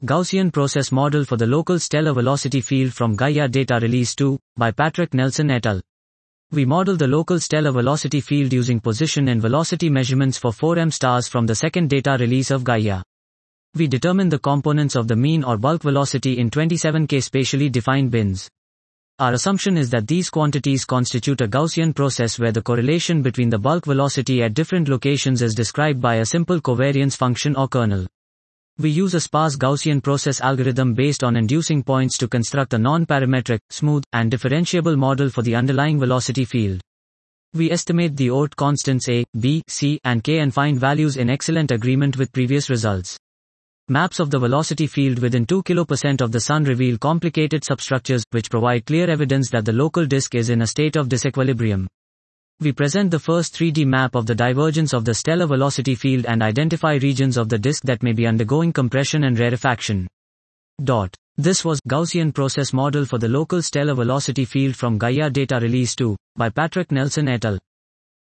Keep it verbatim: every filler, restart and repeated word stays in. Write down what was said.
Gaussian Process Model for the Local Stellar Velocity Field from Gaia Data Release two, by Patrick Nelson et al. We model the local stellar velocity field using position and velocity measurements for four M stars from the second data release of Gaia. We determine the components of the mean or bulk velocity in twenty-seven K spatially defined bins. Our assumption is that these quantities constitute a Gaussian process where the correlation between the bulk velocity at different locations is described by a simple covariance function or kernel. We use a sparse Gaussian process algorithm based on inducing points to construct a non-parametric, smooth, and differentiable model for the underlying velocity field. We estimate the Oort constants A, B, C, and K and find values in excellent agreement with previous results. Maps of the velocity field within two kilopercent of the Sun reveal complicated substructures, which provide clear evidence that the local disk is in a state of disequilibrium. We present the first three D map of the divergence of the stellar velocity field and identify regions of the disk that may be undergoing compression and rarefaction. Dot. This was Gaussian Process Model for the Local Stellar Velocity Field from Gaia Data Release two, by Patrick Nelson et al.